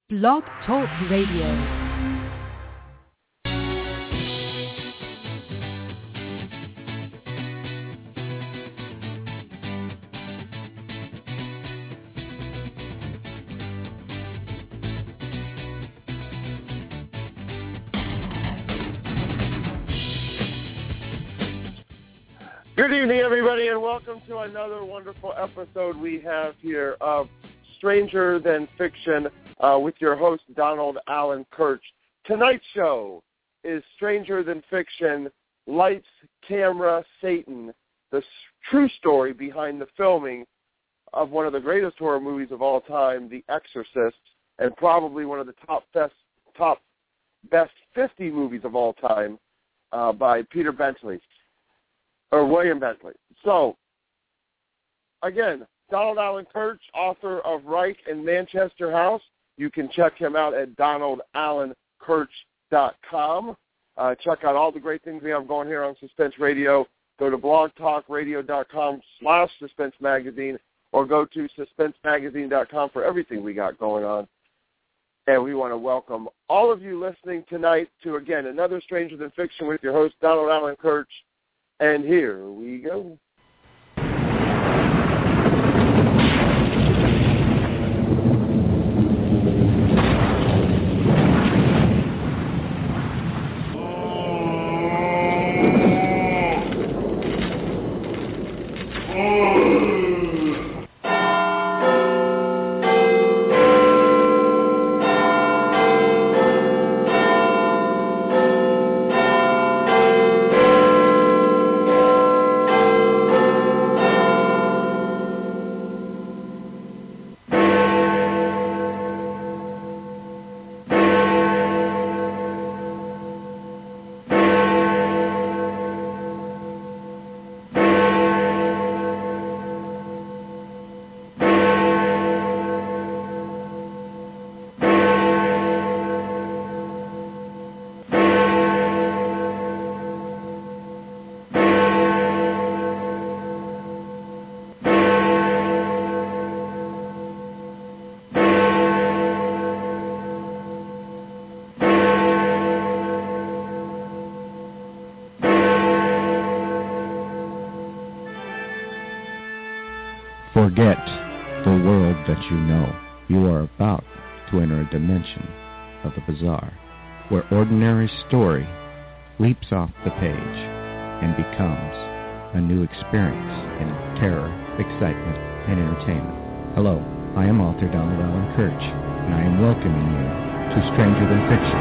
Blog Talk Radio. Good evening, everybody, and welcome to another wonderful episode we have here of Stranger Than Fiction with your host, Donald Allen Kirch. Tonight's show is Stranger Than Fiction, Lights, Camera, Satan, the true story behind the filming of one of the greatest horror movies of all time, The Exorcist, and probably one of the top best 50 movies of all time by Peter Bentley. Or William Bentley. So, again, Donald Allen Kirch, author of Reich and Manchester House. You can check him out at donaldallenkirch.com. Check out all the great things we have going here on Suspense Radio. Go to blogtalkradio.com/Suspense Magazine or go to suspensemagazine.com for everything we got going on. And we want to welcome all of you listening tonight to, again, another Stranger Than Fiction with your host, Donald Allen Kirch. And here we go. Forget the world that you know. You are about to enter a dimension of the bizarre, where ordinary story leaps off the page and becomes a new experience in terror, excitement, and entertainment. Hello, I am author Donald Allen Kirch, and I am welcoming you to Stranger Than Fiction.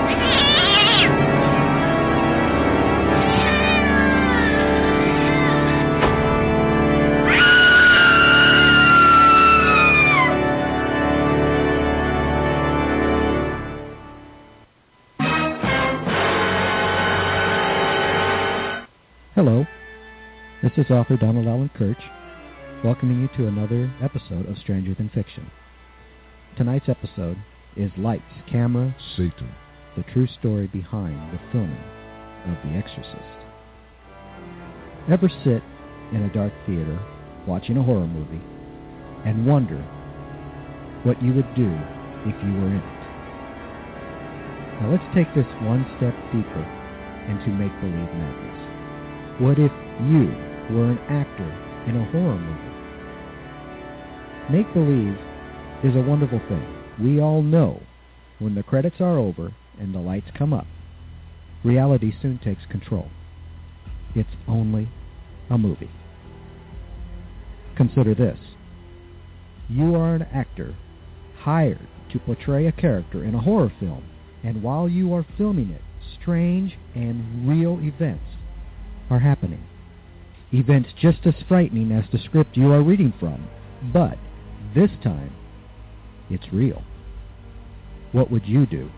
Hello, this is author Donald Allen Kirch, welcoming you to another episode of Stranger Than Fiction. Tonight's episode is Lights, Camera, Satan, the true story behind the filming of The Exorcist. Ever sit in a dark theater watching a horror movie and wonder what you would do if you were in it? Now let's take this one step deeper into make-believe madness. What if you were an actor in a horror movie? Make-believe is a wonderful thing. We all know when the credits are over and the lights come up, reality soon takes control. It's only a movie. Consider this. You are an actor hired to portray a character in a horror film, and while you are filming it, strange and real events are happening. Events just as frightening as the script you are reading from, but this time, it's real. What would you do?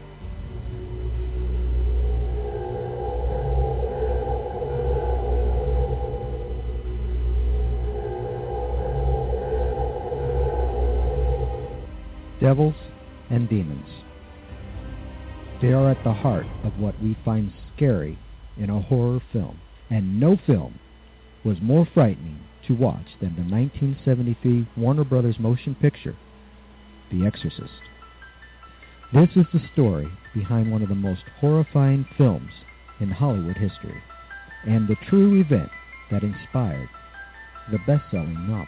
Devils and demons. They are at the heart of what we find scary in a horror film, and no film was more frightening to watch than the 1973 Warner Brothers motion picture, The Exorcist. This is the story behind one of the most horrifying films in Hollywood history, and the true event that inspired the best-selling novel.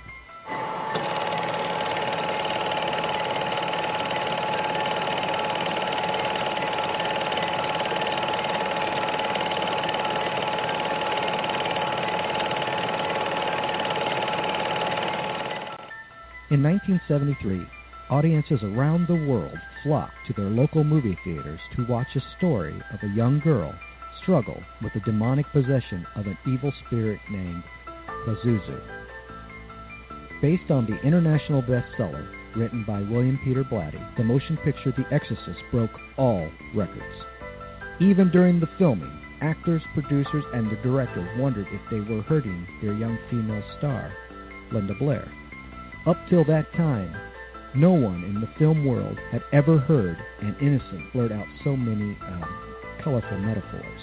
In 1973, audiences around the world flocked to their local movie theaters to watch a story of a young girl struggle with the demonic possession of an evil spirit named Pazuzu. Based on the international bestseller written by William Peter Blatty, the motion picture The Exorcist broke all records. Even during the filming, actors, producers, and the director wondered if they were hurting their young female star, Linda Blair. Up till that time, no one in the film world had ever heard an innocent blurt out so many colorful metaphors.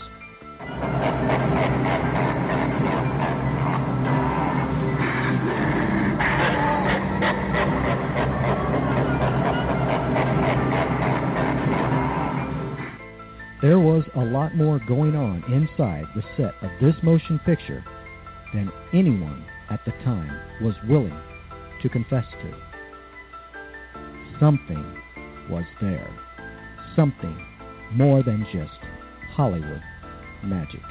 There was a lot more going on inside the set of this motion picture than anyone at the time was willing to confess to. Something was there. Something more than just Hollywood magic.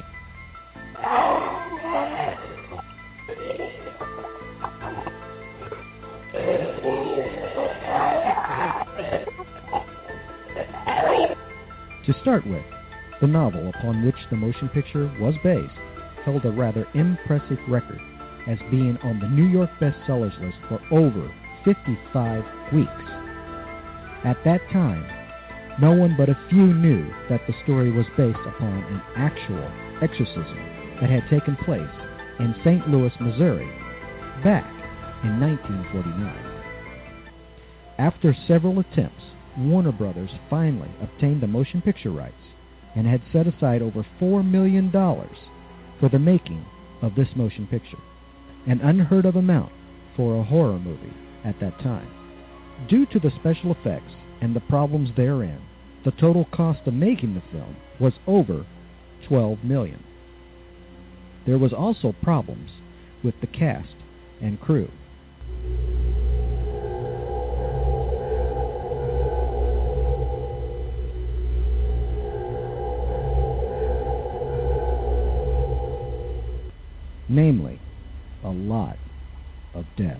To start with, the novel upon which the motion picture was based held a rather impressive record as being on the New York bestsellers list for over 55 weeks. At that time, no one but a few knew that the story was based upon an actual exorcism that had taken place in St. Louis, Missouri, back in 1949. After several attempts, Warner Brothers finally obtained the motion picture rights and had set aside over $4 million for the making of this motion picture, an unheard of amount for a horror movie at that time. Due to the special effects and the problems therein, the total cost of making the film was over $12 million. There was also problems with the cast and crew. Namely, a lot of deaths.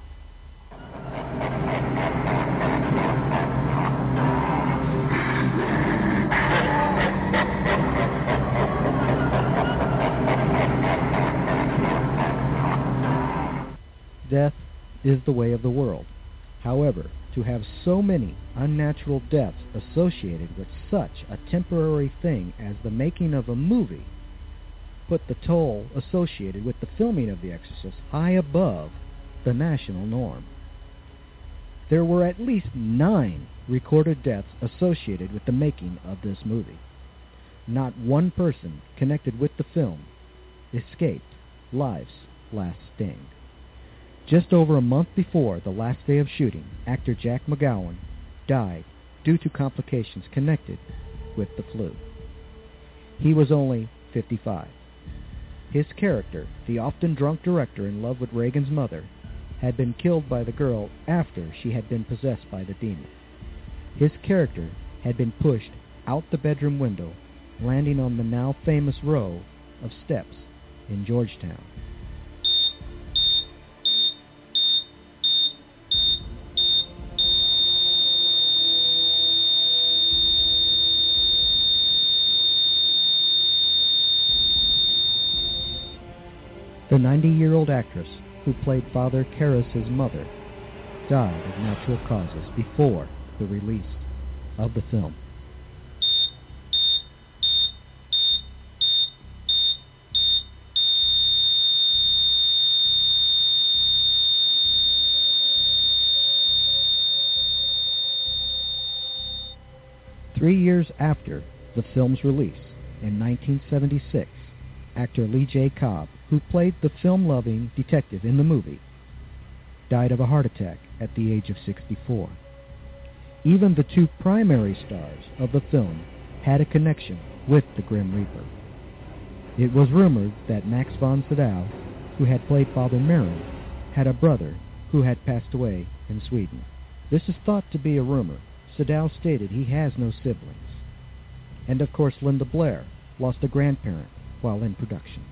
Death is the way of the world. However, to have so many unnatural deaths associated with such a temporary thing as the making of a movie put the toll associated with the filming of The Exorcist high above the national norm. There were at least 9 recorded deaths associated with the making of this movie. Not one person connected with the film escaped life's last sting. Just over a month before the last day of shooting, actor Jack McGowan died due to complications connected with the flu. He was only 55. His character, the often drunk director in love with Reagan's mother, had been killed by the girl after she had been possessed by the demon. His character had been pushed out the bedroom window, landing on the now famous row of steps in Georgetown. The 90-year-old actress who played Father Karras' mother died of natural causes before the release of the film. Three years after the film's release, in 1976, actor Lee J. Cobb, who played the film-loving detective in the movie, died of a heart attack at the age of 64. Even the two primary stars of the film had a connection with the Grim Reaper. It was rumored that Max von Sydow, who had played Father Merrin, had a brother who had passed away in Sweden. This is thought to be a rumor. Sydow stated he has no siblings. And of course Linda Blair lost a grandparent while in production.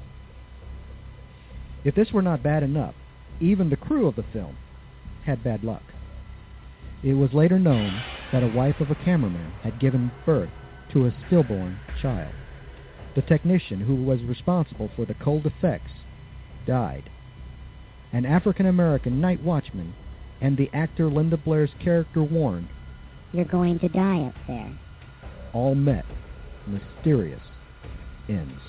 If this were not bad enough, even the crew of the film had bad luck. It was later known that a wife of a cameraman had given birth to a stillborn child. The technician who was responsible for the cold effects died. An African-American night watchman and the actor Linda Blair's character warned, "You're going to die up there." All met mysterious ends.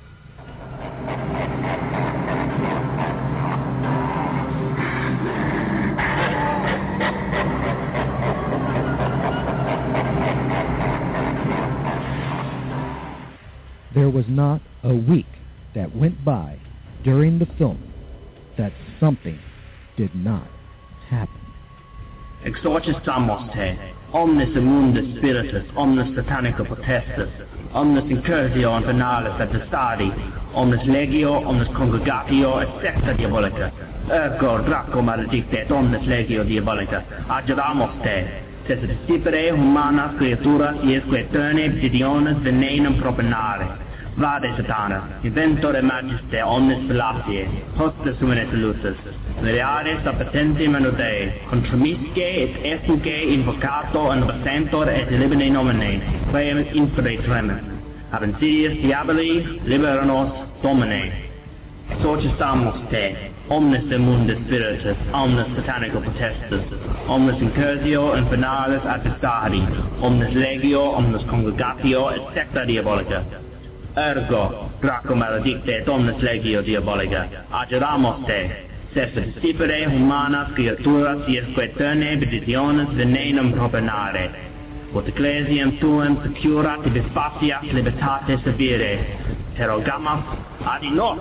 There was not a week that went by during the filming that something did not happen. Exorcistamos te, omnis immundus spiritus, omnis satanica potestas, omnis incursio infernalis attestadi, omnis legio, omnis congregatio, et secta diabolica. Ergo Draco maledicte et omnis legio diabolica. Adjuramos te, se discipere humanas creaturas iesque eterne bdidiones venenum propenare. Vade Satana, inventore magiste omnis fallaciae, hostes humane salutis, Meriares appetenti menudei, contrimisce et effuge invocato and vacentor et libene nomine, quem infere tremet. Ab insidious diaboli, liberanos domine. Exorcistamos te, omnis immundus spiritus, omnis satanico potestas, omnis incursio infernalis attestadi, omnis legio, omnis congregatio et secta diabolica. Ergo, Draco maledicte et omnis legio diabolica, adjuramos te, se discipere humanas creaturas iesque eterne beditiones venenum propenare, ut ecclesiam tuum securat ibis facias libertate severe, terrogamus ad nos.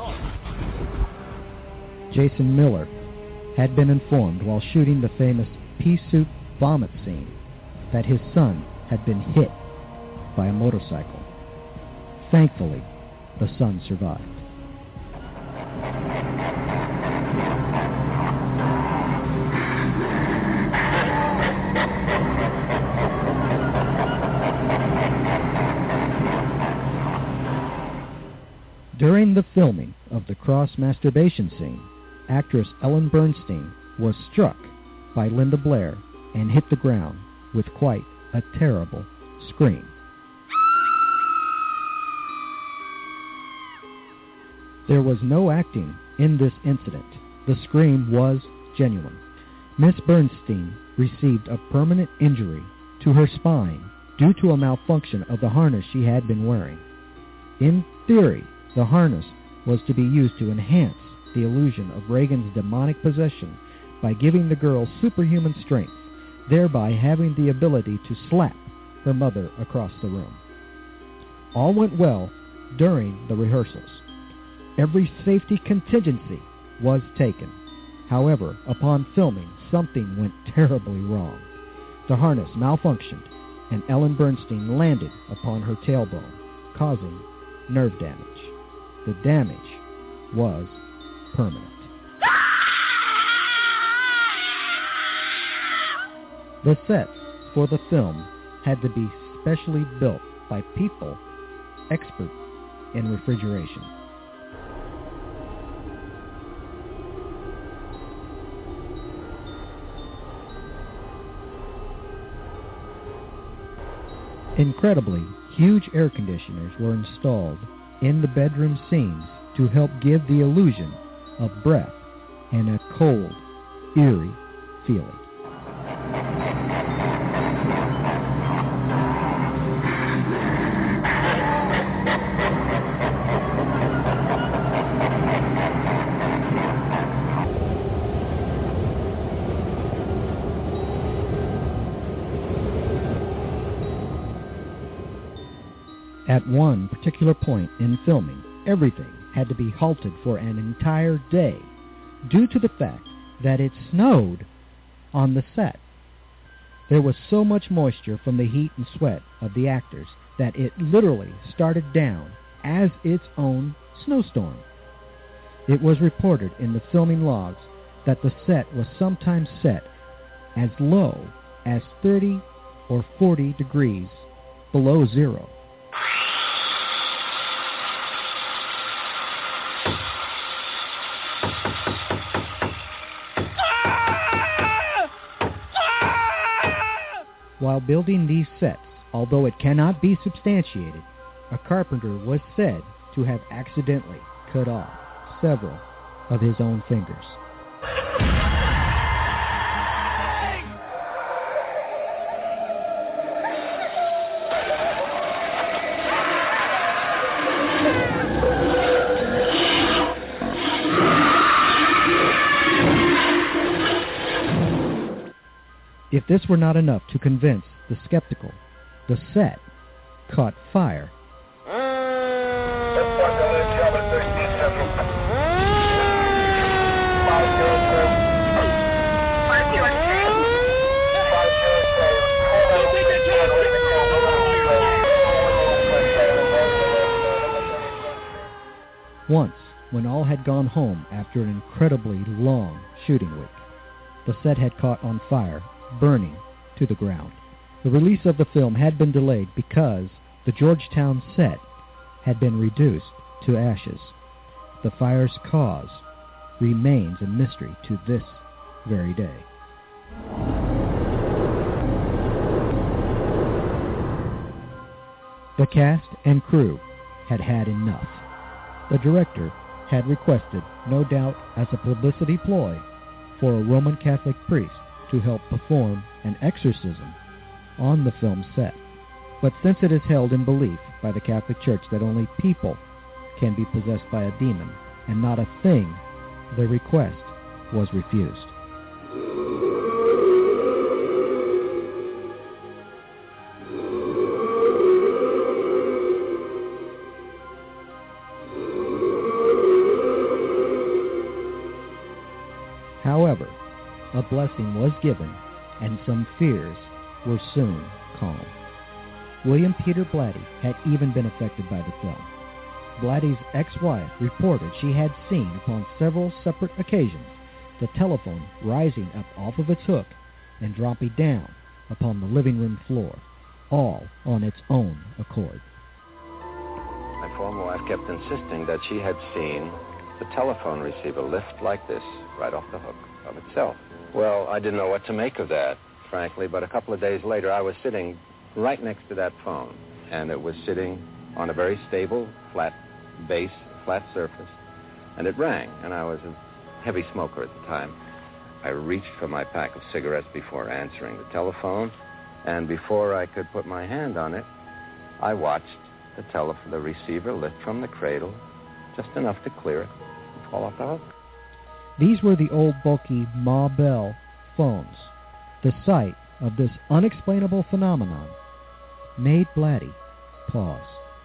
Jason Miller had been informed while shooting the famous pea soup vomit scene that his son had been hit by a motorcycle. Thankfully, the son survived. During the filming of the cross masturbation scene, actress Ellen Bernstein was struck by Linda Blair and hit the ground with quite a terrible scream. There was no acting in this incident. The scream was genuine. Miss Bernstein received a permanent injury to her spine due to a malfunction of the harness she had been wearing. In theory, the harness was to be used to enhance the illusion of Reagan's demonic possession by giving the girl superhuman strength, thereby having the ability to slap her mother across the room. All went well during the rehearsals. Every safety contingency was taken. However, upon filming, something went terribly wrong. The harness malfunctioned, and Ellen Bernstein landed upon her tailbone, causing nerve damage. The damage was permanent. The sets for the film had to be specially built by people expert in refrigeration. Incredibly, huge air conditioners were installed in the bedroom scenes to help give the illusion of breath and a cold, eerie feeling. At one particular point in filming, everything had to be halted for an entire day due to the fact that it snowed on the set. There was so much moisture from the heat and sweat of the actors that it literally started down as its own snowstorm. It was reported in the filming logs that the set was sometimes set as low as 30 or 40 degrees below zero. While building these sets, although it cannot be substantiated, a carpenter was said to have accidentally cut off several of his own fingers. If this were not enough to convince the skeptical, the set caught fire. Once, when all had gone home after an incredibly long shooting week, the set had caught on fire, burning to the ground. The release of the film had been delayed because the Georgetown set had been reduced to ashes. The fire's cause remains a mystery to this very day. The cast and crew had had enough. The director had requested, no doubt as a publicity ploy, for a Roman Catholic priest to help perform an exorcism on the film set. But since it is held in belief by the Catholic Church that only people can be possessed by a demon and not a thing, the request was refused. However, a blessing was given, and some fears were soon calmed. William Peter Blatty had even been affected by the film. Blatty's ex-wife reported she had seen upon several separate occasions the telephone rising up off of its hook and dropping down upon the living room floor, all on its own accord. My former wife kept insisting that she had seen the telephone receiver lift like this right off the hook of itself. Well, I didn't know what to make of that, frankly, but a couple of days later I was sitting right next to that phone, and it was sitting on a very stable, flat base, flat surface, and it rang, and I was a heavy smoker at the time. I reached for my pack of cigarettes before answering the telephone, and before I could put my hand on it, I watched the receiver lift from the cradle just enough to clear it and fall off the hook. These were the old bulky Ma Bell phones. The sight of this unexplainable phenomenon made Blatty pause.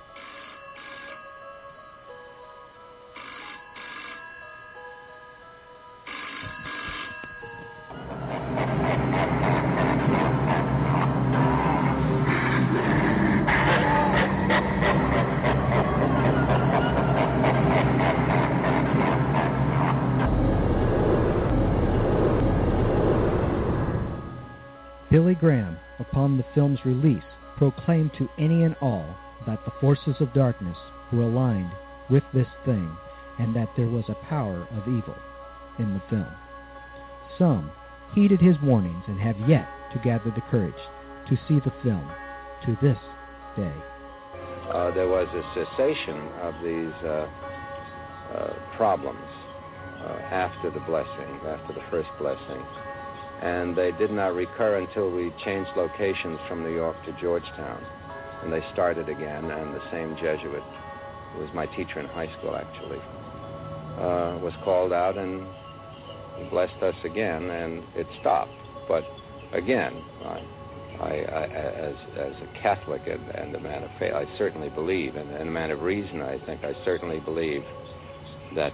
Billy Graham, upon the film's release, proclaimed to any and all that the forces of darkness were aligned with this thing and that there was a power of evil in the film. Some heeded his warnings and have yet to gather the courage to see the film to this day. There was a cessation of these problems after the blessing, after the first blessing. And they did not recur until we changed locations from New York to Georgetown. And they started again, and the same Jesuit, who was my teacher in high school, actually, was called out and blessed us again, and it stopped. But again, as a Catholic and a man of faith, I certainly believe, and a man of reason, I think I certainly believe that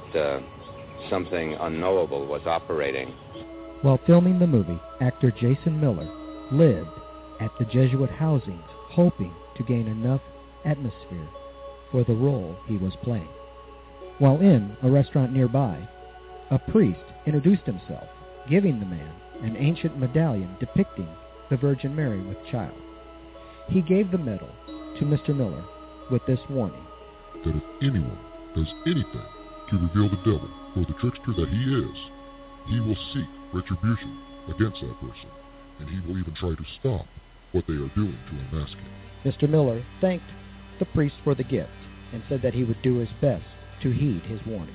something unknowable was operating. While filming the movie, actor Jason Miller lived at the Jesuit housings, hoping to gain enough atmosphere for the role he was playing. While in a restaurant nearby, a priest introduced himself, giving the man an ancient medallion depicting the Virgin Mary with child. He gave the medal to Mr. Miller with this warning: that if anyone does anything to reveal the devil or the trickster that he is, he will seek retribution against that person, and he will even try to stop what they are doing to unmask him. Mr. Miller thanked the priest for the gift and said that he would do his best to heed his warnings.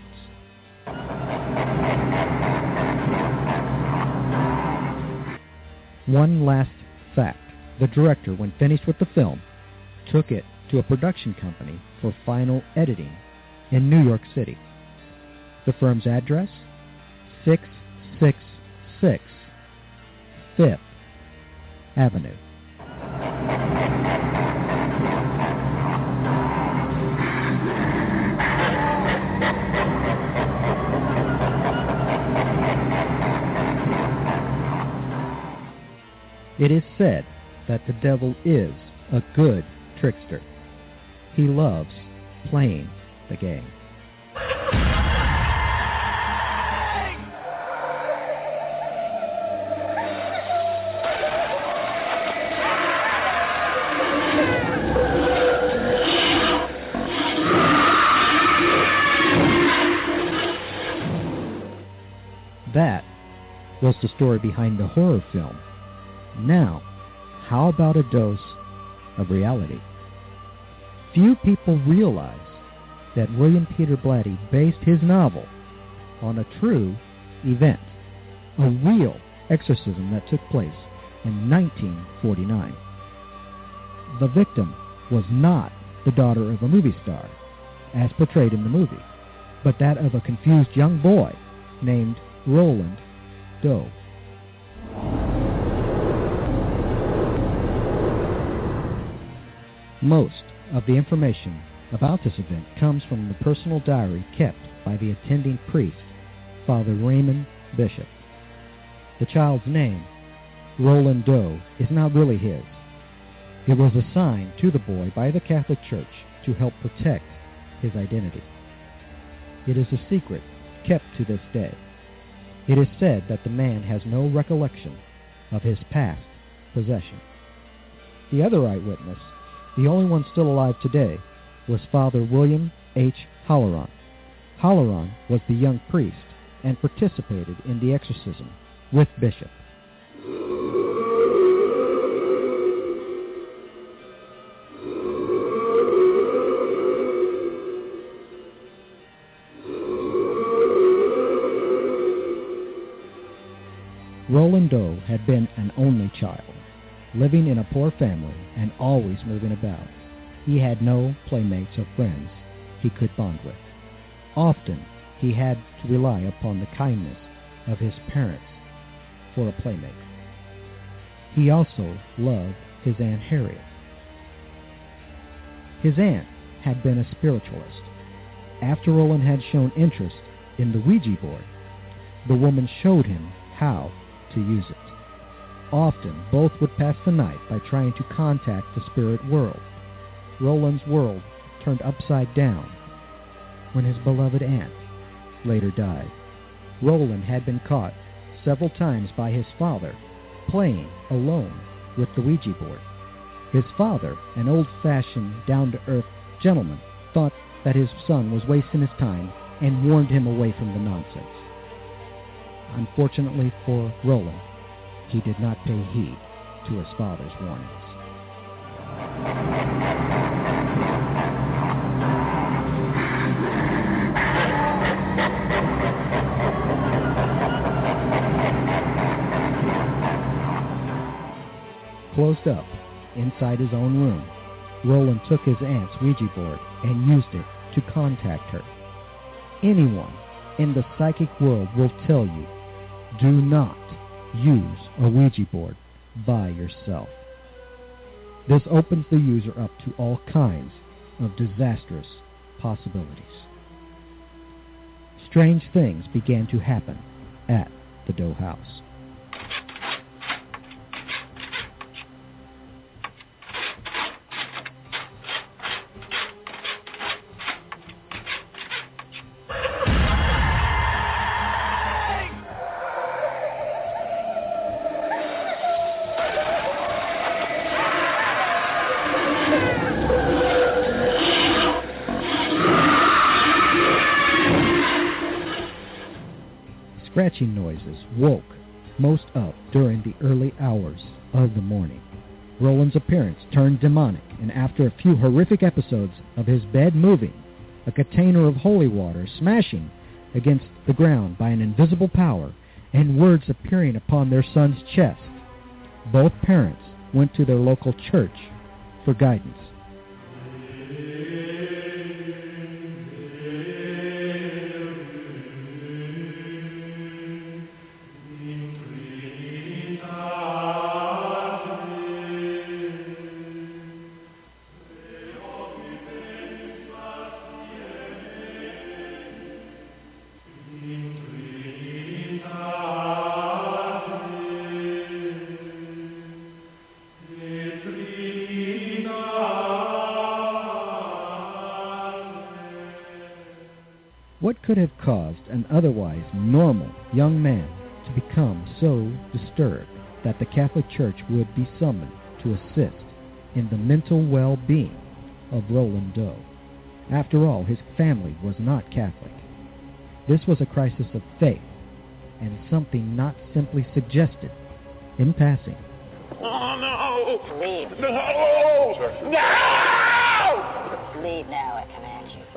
One last fact. The director, when finished with the film, took it to a production company for final editing in New York City. The firm's address? 666 5th Avenue. It is said that the devil is a good trickster. He loves playing the game. That was the story behind the horror film. Now, how about a dose of reality? Few people realize that William Peter Blatty based his novel on a true event, a real exorcism that took place in 1949. The victim was not the daughter of a movie star, as portrayed in the movie, but that of a confused young boy named Roland Doe. Most of the information about this event comes from the personal diary kept by the attending priest, Father Raymond Bishop. The child's name, Roland Doe, is not really his. It was assigned to the boy by the Catholic Church to help protect his identity. It is a secret kept to this day. It is said that the man has no recollection of his past possession. The other eyewitness, the only one still alive today, was Father William H. Halloran. Halloran was the young priest and participated in the exorcism with Bishop. Roland Doe had been an only child, living in a poor family and always moving about. He had no playmates or friends he could bond with. Often he had to rely upon the kindness of his parents for a playmate. He also loved his Aunt Harriet. His aunt had been a spiritualist. After Roland had shown interest in the Ouija board, the woman showed him how to use it. Often, both would pass the night by trying to contact the spirit world. Roland's world turned upside down when his beloved aunt later died. Roland had been caught several times by his father playing alone with the Ouija board. His father, an old-fashioned, down-to-earth gentleman, thought that his son was wasting his time and warned him away from the nonsense. Unfortunately for Roland, he did not pay heed to his father's warnings. Closed up inside his own room, Roland took his aunt's Ouija board and used it to contact her. Anyone in the psychic world will tell you, do not use a Ouija board by yourself. This opens the user up to all kinds of disastrous possibilities. Strange things began to happen at the Doe house. scratching noises woke most up during the early hours of the morning. Roland's appearance turned demonic, and after a few horrific episodes of his bed moving, a container of holy water smashing against the ground by an invisible power, and words appearing upon their son's chest, both parents went to their local church for guidance. What could have caused an otherwise normal young man to become so disturbed that the Catholic Church would be summoned to assist in the mental well-being of Roland Doe? After all, his family was not Catholic. This was a crisis of faith, and something not simply suggested in passing. Oh, no! Leave. No! No! Leave now, I command you.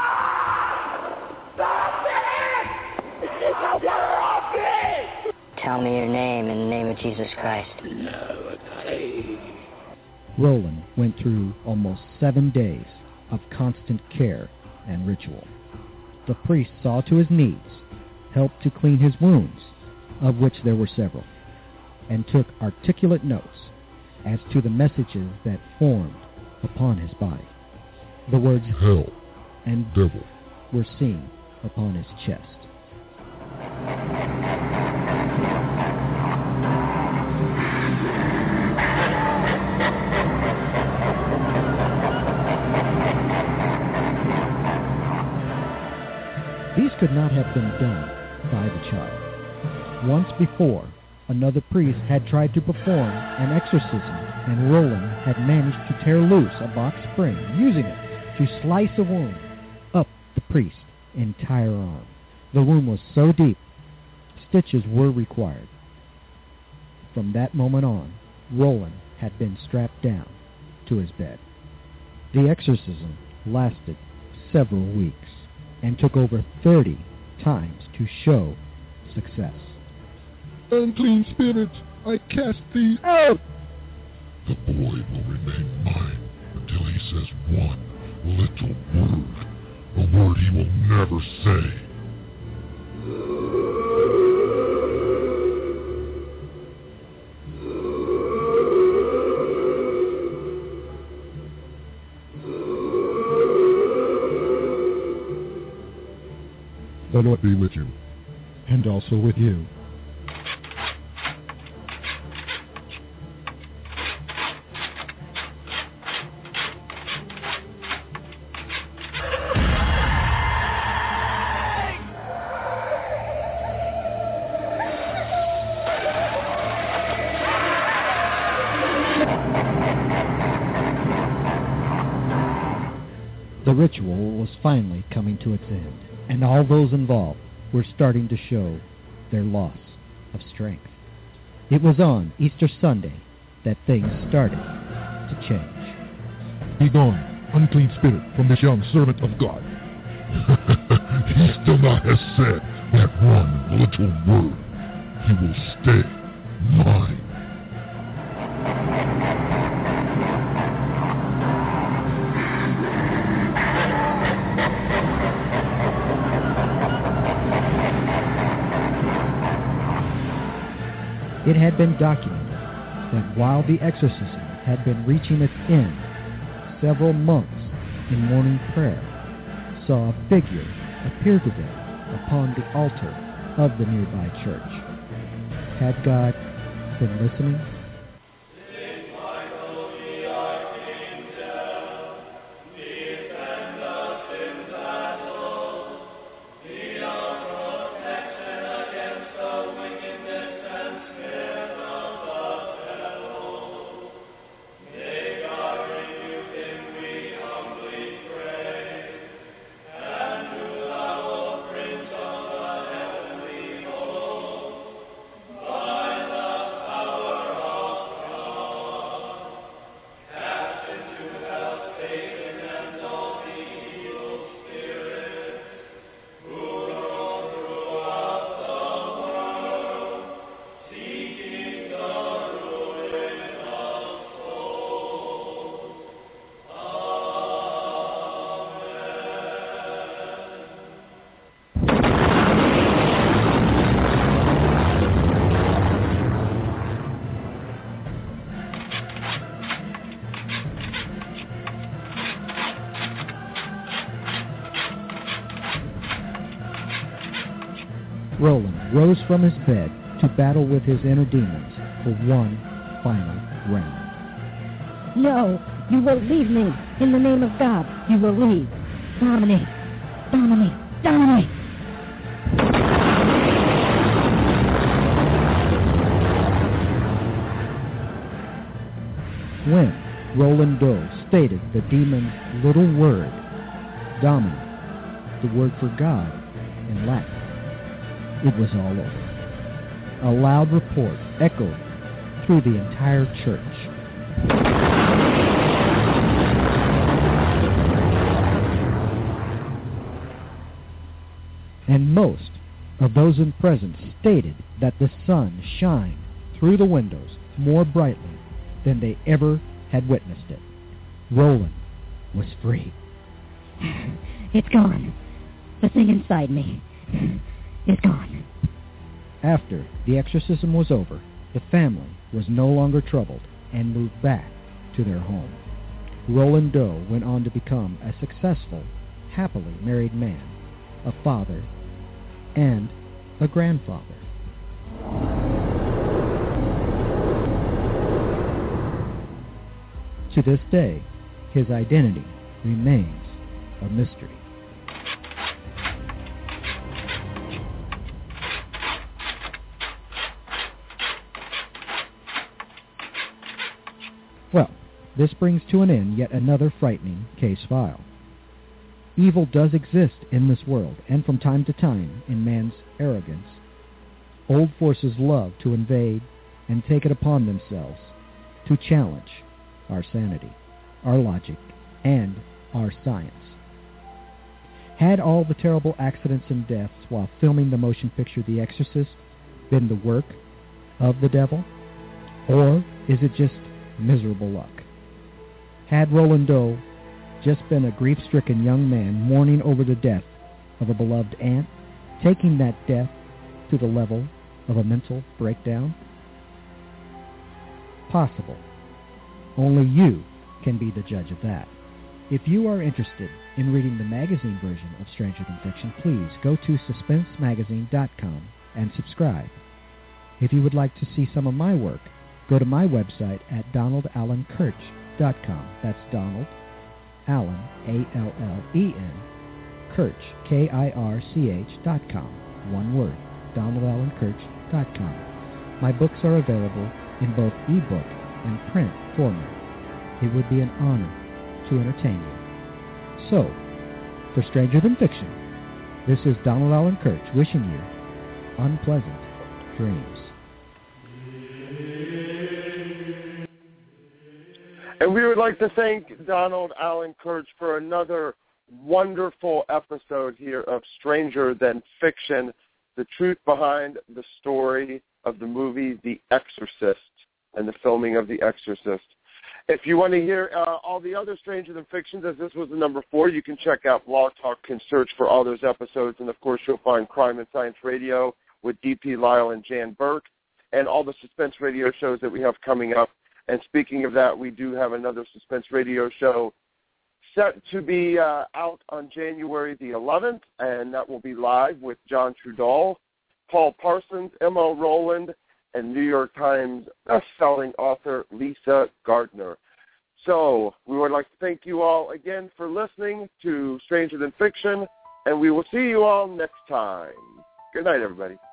Stop it! Get off me! Tell me your name in the name of Jesus Christ. Roland went through almost 7 days of constant care and ritual. The priest saw to his needs, helped to clean his wounds, of which there were several, and took articulate notes as to the messages that formed upon his body. The words hell and devil were seen upon his chest. These could not have been done by the child. Once before, another priest had tried to perform an exorcism, and Roland had managed to tear loose a box spring, using it to slice a wound up the priest's entire arm. The wound was so deep, stitches were required. From that moment on, Roland had been strapped down to his bed. The exorcism lasted several weeks and took over 30 times to show success. Unclean spirit, I cast thee out! The boy will remain mine until he says one little word, a word he will never say. The Lord be with you. And also with you. The ritual was finally coming to its end, and all those involved were starting to show their loss of strength. It was on Easter Sunday that things started to change. Be gone, unclean spirit, from this young servant of God. He still not has said that one little word. He will stay mine. It had been documented that while the exorcism had been reaching its end, several monks in morning prayer saw a figure appear to them upon the altar of the nearby church. Had God been listening? Roland rose from his bed to battle with his inner demons for one final round. No, you will leave me. In the name of God, you will leave. Dominate. Dominate. Dominate. When Roland Doe stated the demon's little word, dominant, the word for God in Latin, it was all over. A loud report echoed through the entire church. And most of those in presence stated that the sun shined through the windows more brightly than they ever had witnessed it. Roland was free. It's gone. The thing inside me is gone. After the exorcism was over, the family was no longer troubled and moved back to their home. Roland Doe went on to become a successful, happily married man, a father, and a grandfather. To this day, his identity remains a mystery. Well, this brings to an end yet another frightening case file. Evil does exist in this world, and from time to time, in man's arrogance, old forces love to invade and take it upon themselves to challenge our sanity, our logic, and our science. Had all the terrible accidents and deaths while filming the motion picture The Exorcist been the work of the devil? Or is it just miserable luck? Had Roland Doe just been a grief-stricken young man mourning over the death of a beloved aunt, taking that death to the level of a mental breakdown? Possible. Only you can be the judge of that. If you are interested in reading the magazine version of Stranger Than Fiction, please go to suspensemagazine.com and subscribe. If you would like to see some of my work, go to my website at donaldallenkirch.com. That's Donald Allen, A-L-L-E-N, Kirch, K-I-R-C-H.com. One word, donaldallenkirch.com. My books are available in both ebook and print format. It would be an honor to entertain you. So, for Stranger Than Fiction, this is Donald Allen Kirch wishing you unpleasant dreams. And we would like to thank Donald Allen Kirch for another wonderful episode here of Stranger Than Fiction, the truth behind the story of the movie The Exorcist and the filming of The Exorcist. If you want to hear all the other Stranger Than Fictions, as this was the number 4, you can check out Blog Talk and search for all those episodes. And, of course, you'll find Crime and Science Radio with D.P. Lyle and Jan Burke and all the suspense radio shows that we have coming up. And speaking of that, we do have another suspense radio show set to be out on January the 11th, and that will be live with John Trudell, Paul Parsons, M.O. Rowland, and New York Times best-selling author Lisa Gardner. So we would like to thank you all again for listening to Stranger Than Fiction, and we will see you all next time. Good night, everybody.